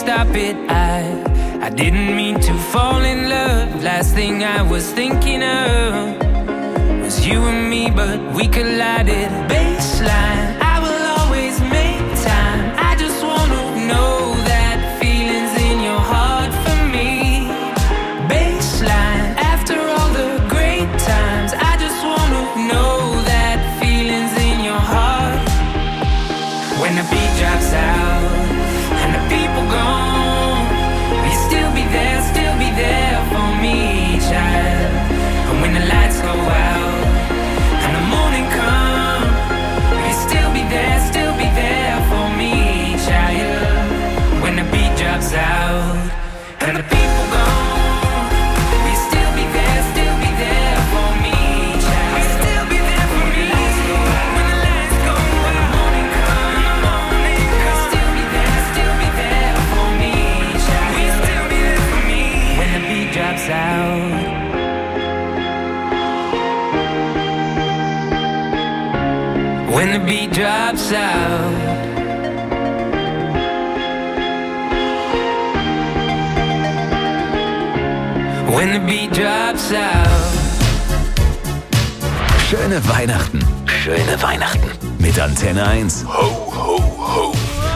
stop it. I didn't mean to fall in love. Last thing I was thinking of was you and me, but we collided. Baseline, I will always make time. I just wanna know that feeling's in your heart for me. Baseline, after all the great times, I just wanna know that feeling's in your heart. When the beat drops out and the people gone, will you still be there for me, child? And when the lights go out and the morning comes, will you still be there for me, child? When the beat drops out and the people gone, will you still be there for me, child? Will you still be there for me? When the lights go out and the morning comes, will you still be there for me, child? Will you still be there for me? When the beat drops out. When the beat drops out. When the beat drops out. Schöne Weihnachten. Schöne Weihnachten. Mit Antenne 1. Ho, ho, ho.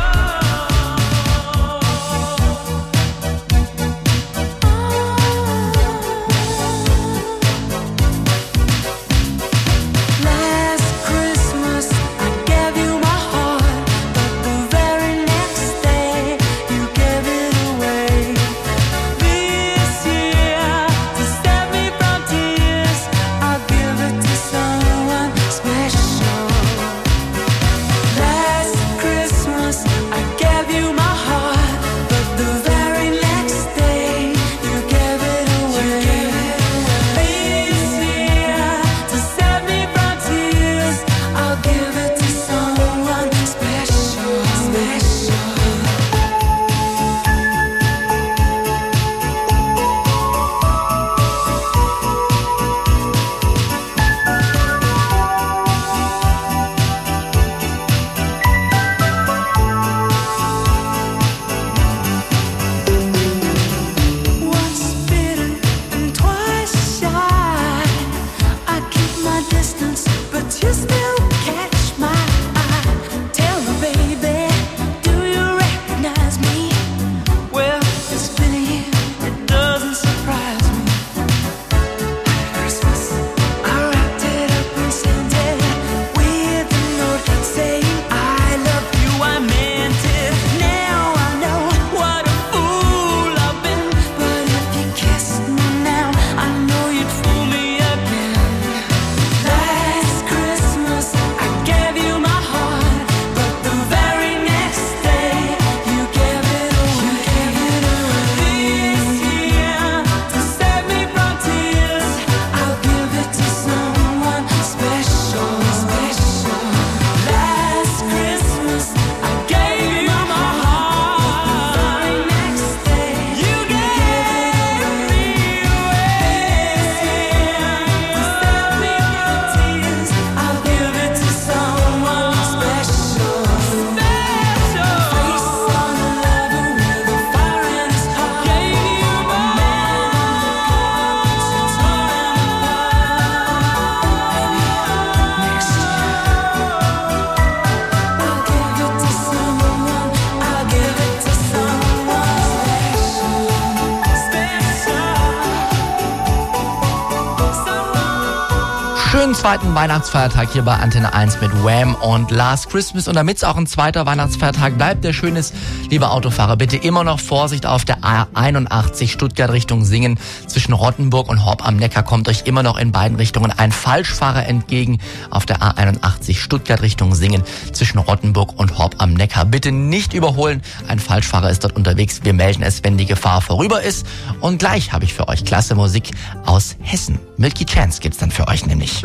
Schönen zweiten Weihnachtsfeiertag hier bei Antenne 1 mit Wham und Last Christmas. Und damit es auch ein zweiter Weihnachtsfeiertag bleibt, der schön ist, liebe Autofahrer, bitte immer noch Vorsicht auf der A81 Stuttgart Richtung Singen. Zwischen Rottenburg und Horb am Neckar kommt euch immer noch in beiden Richtungen ein Falschfahrer entgegen. Auf der A81 Stuttgart Richtung Singen zwischen Rottenburg und Horb am Neckar. Bitte nicht überholen, ein Falschfahrer ist dort unterwegs. Wir melden es, wenn die Gefahr vorüber ist. Und gleich habe ich für euch klasse Musik aus Hessen. Milky Chance gibt's dann für euch nämlich.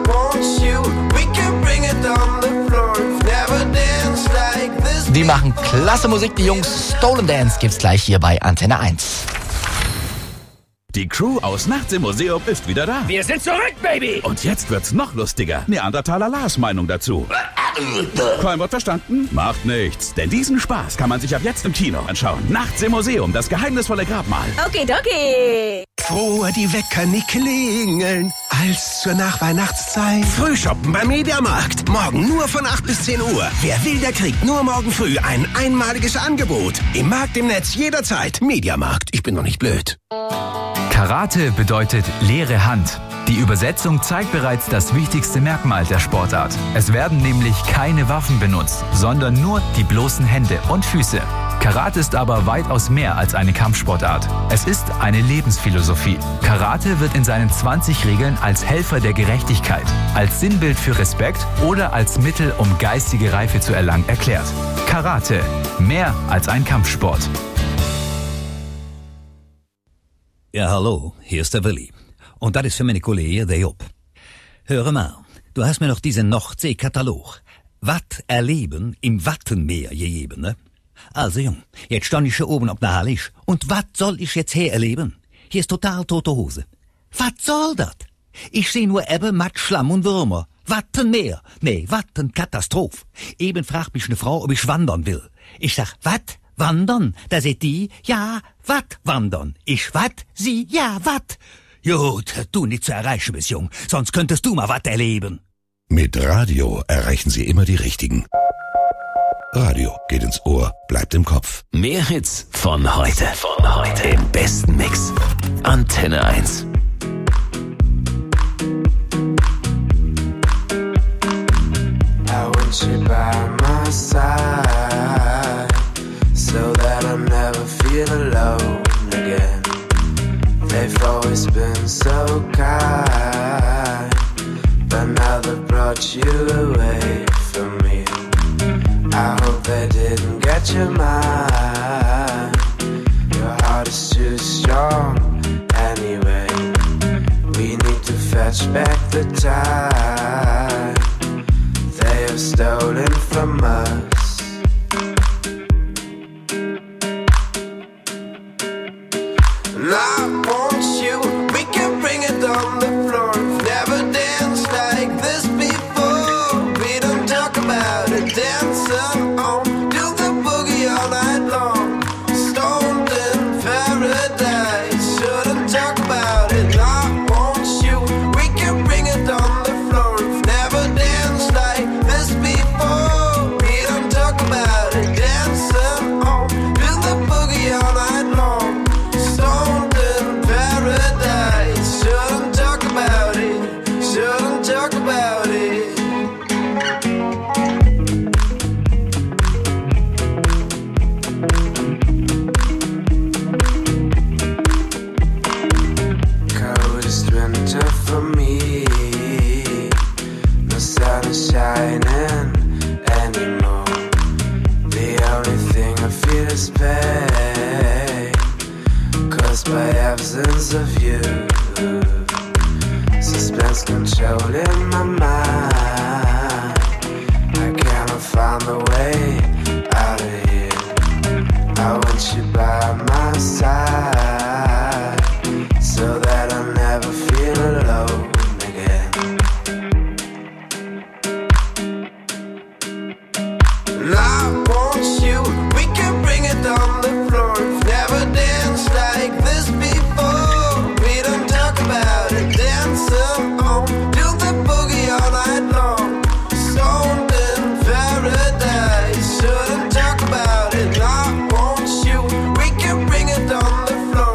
Die machen klasse Musik, die Jungs. Stolen Dance gibt's gleich hier bei Antenne 1. Die Crew aus Nachts im Museum ist wieder da. Wir sind zurück, Baby! Und jetzt wird's noch lustiger. Neandertaler Lars Meinung dazu. Kein Wort verstanden? Macht nichts. Denn diesen Spaß kann man sich ab jetzt im Kino anschauen. Nachts im Museum, das geheimnisvolle Grabmal. Okidoki. Früher die Wecker nie klingeln, als zur Nachweihnachtszeit. Frühshoppen beim Mediamarkt. Morgen nur von 8 bis 10 Uhr. Wer will, der kriegt nur morgen früh ein einmaliges Angebot. Im Markt, im Netz, jederzeit. Mediamarkt. Ich bin noch nicht blöd. Karate bedeutet leere Hand. Die Übersetzung zeigt bereits das wichtigste Merkmal der Sportart. Es werden nämlich keine Waffen benutzt, sondern nur die bloßen Hände und Füße. Karate ist aber weitaus mehr als eine Kampfsportart. Es ist eine Lebensphilosophie. Karate wird in seinen 20 Regeln als Helfer der Gerechtigkeit, als Sinnbild für Respekt oder als Mittel, um geistige Reife zu erlangen, erklärt. Karate, mehr als ein Kampfsport. Ja, hallo, hier ist der Willi. Und das ist für meine Kollegen der Job. Höre mal, du hast mir noch diesen Nordsee-Katalog. Wat erleben im Wattenmeer gegeben, ne? Also, Jung, jetzt stand ich hier oben auf der Hallisch. Und wat soll ich jetzt hier erleben? Hier ist total tote Hose. Was soll das? Ich seh nur Ebbe, Matsch, Schlamm und Würmer. Wattenmeer. Nee, Wattenkatastrophe. Eben fragt mich eine Frau, ob ich wandern will. Ich sag, wat? Wandern? Da seht die, ja, wat wandern? Ich wat? Sie, ja, wat? Gut, du nicht zu erreichen bist, Jung. Sonst könntest du mal wat erleben. Mit Radio erreichen Sie immer die Richtigen. Radio geht ins Ohr, bleibt im Kopf. Mehr Hits von heute. Im besten Mix. Antenne 1. I want you by my side, so that I never feel alone again. They've always been so kind, but now they've brought you away from me. I hope they didn't get your mind. Your heart is too strong anyway. We need to fetch back the time they have stolen from us. And I want you, we can bring it on the floor. Never danced like this before. We don't talk about it, dancing on, do the boogie all night long. Stoned in paradise, shouldn't talk about it. I want you, we can bring it on the floor. Never danced like this before. We don't talk about it, dancing on, do the boogie all night long. Stoned in paradise, shouldn't talk about it, shouldn't talk about it. Coldest winter for me, no sun is shining anymore. The only thing I feel is pain, caused by absence of you. Suspense controlling my mind. I cannot find the way out of here. I want you by my side, so that I never feel alone again. And I want you, we can bring it on the floor. Never danced like this before. We don't talk about it, dancing on, do the boogie all night long. Stoned in paradise, shouldn't talk about it. I want you, we can bring it on the floor.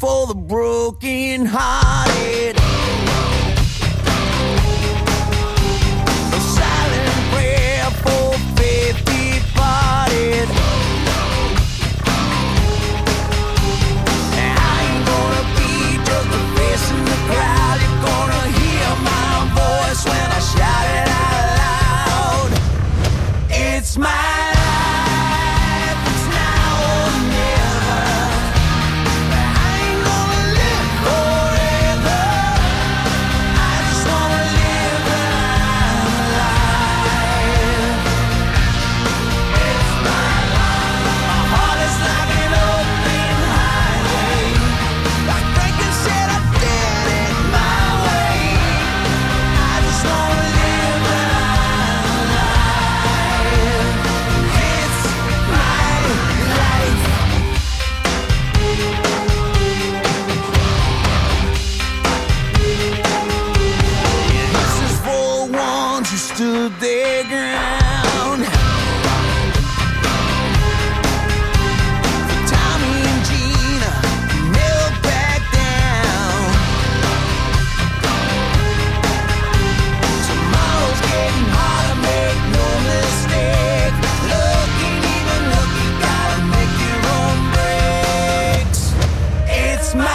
for the broken hearted. A silent prayer for faith departed. And I ain't gonna be just a face in the crowd. You're gonna hear my voice when I shout it out loud. It's my stood their ground. For Tommy and Gina never back down. Tomorrow's getting harder, make no mistake. Looking, even looking, gotta make your own breaks. It's my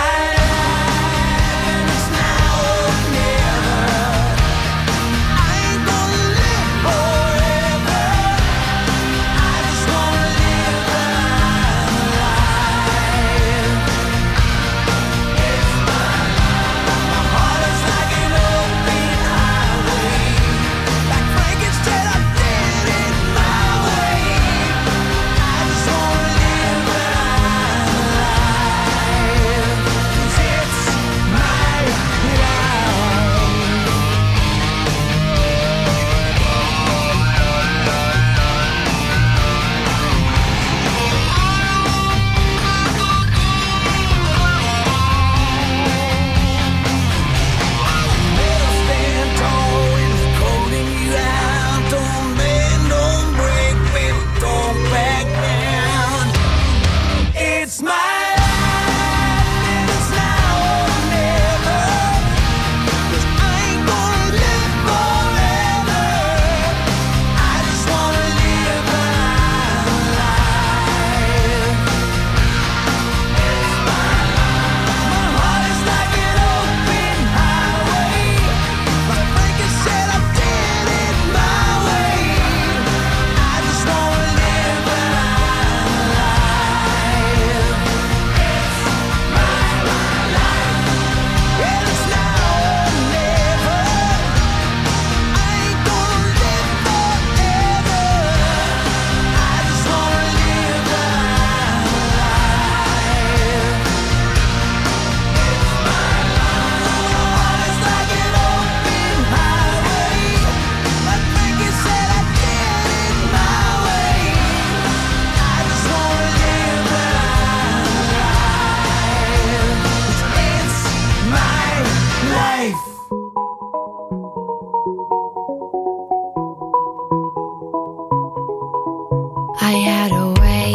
I had a way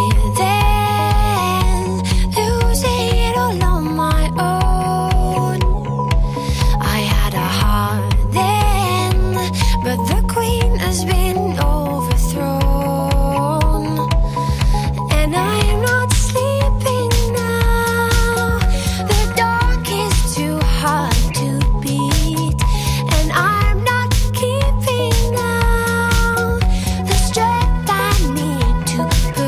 then, losing it all on my own. I had a heart then, but the queen has been overthrown. And I'm not sleeping now, the dark is too hard to beat. And I'm not keeping now the strength I need to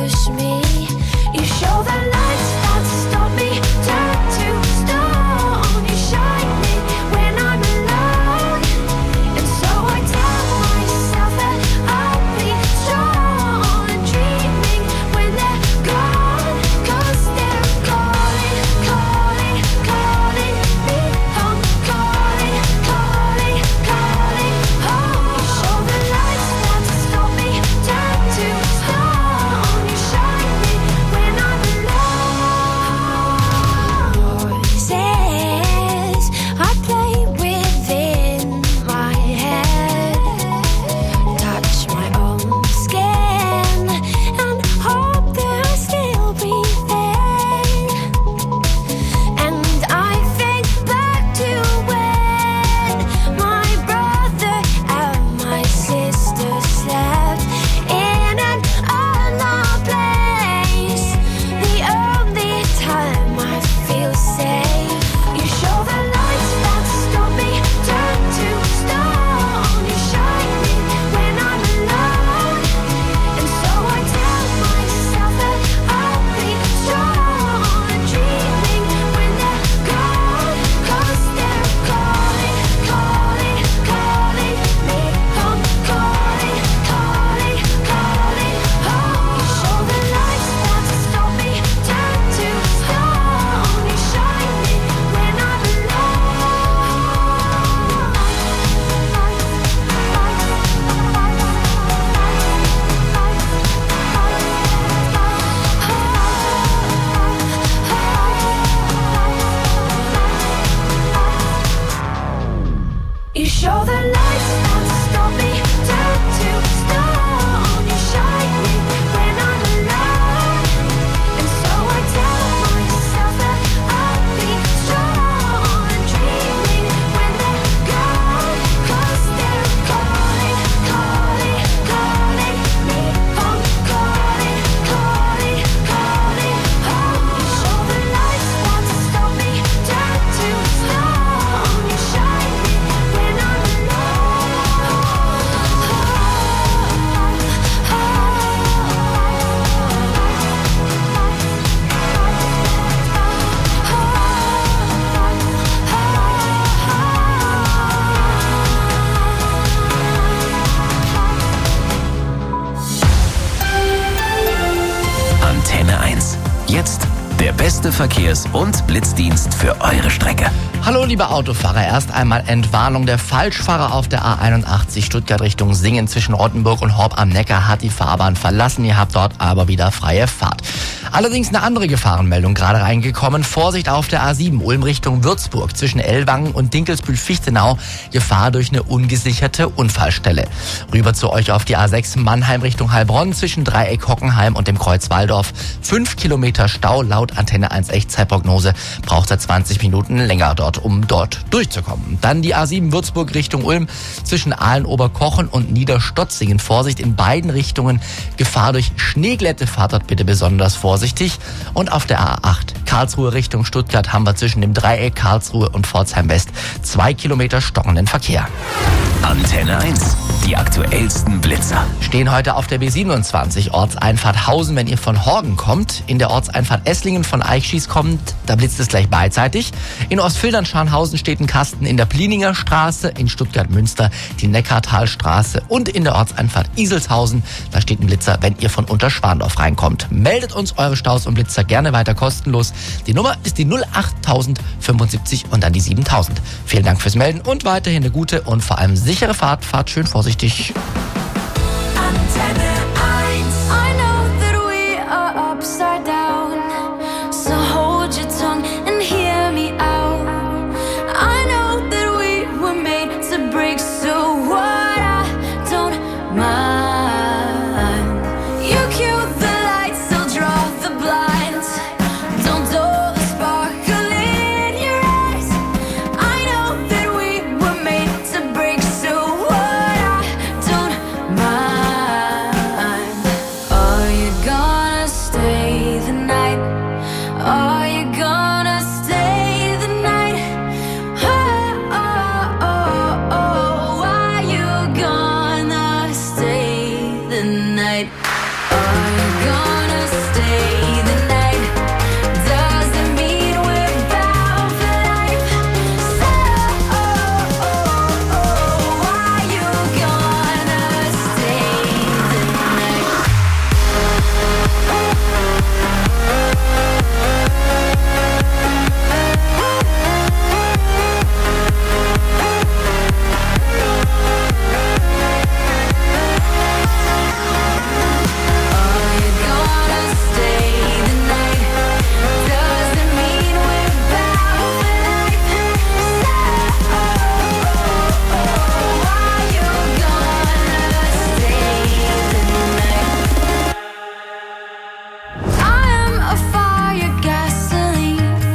beste Verkehrs- und Blitzdienst für eure Strecke. Hallo liebe Autofahrer, erst einmal Entwarnung. Der Falschfahrer auf der A81 Stuttgart Richtung Singen zwischen Rottenburg und Horb am Neckar hat die Fahrbahn verlassen. Ihr habt dort aber wieder freie Fahrt. Allerdings eine andere Gefahrenmeldung gerade reingekommen. Vorsicht auf der A7 Ulm Richtung Würzburg zwischen Ellwangen und Dinkelsbühl-Fichtenau. Gefahr durch eine ungesicherte Unfallstelle. Rüber zu euch auf die A6 Mannheim Richtung Heilbronn zwischen Dreieck Hockenheim und dem Kreuz Walldorf. 5 Kilometer Stau. Laut Antenne 1 Echtzeitprognose braucht er 20 Minuten länger dort, um dort durchzukommen. Dann die A7 Würzburg Richtung Ulm zwischen Aalen-Oberkochen und Niederstotzingen. Vorsicht in beiden Richtungen. Gefahr durch Schneeglätte. Fahrt dort bitte besonders vorsichtig. Und auf der A8 Karlsruhe Richtung Stuttgart haben wir zwischen dem Dreieck Karlsruhe und Pforzheim West 2 Kilometer stockenden Verkehr. Antenne 1, die aktuellsten Blitzer. Stehen heute auf der B27 Ortseinfahrt Hausen, wenn ihr von Horgen kommt. In der Ortseinfahrt Esslingen von Eichschieß kommt, da blitzt es gleich beidseitig. In Ostfildern-Scharnhausen steht ein Kasten in der Plininger Straße, in Stuttgart-Münster die Neckartalstraße und in der Ortseinfahrt Iselshausen, da steht ein Blitzer, wenn ihr von Unterschwandorf reinkommt. Meldet uns eure Staus und Blitzer gerne weiter kostenlos. Die Nummer ist die 08075 und dann die 7000. Vielen Dank fürs Melden und weiterhin eine gute und vor allem sichere Fahrt. Fahrt schön vorsichtig. Antenne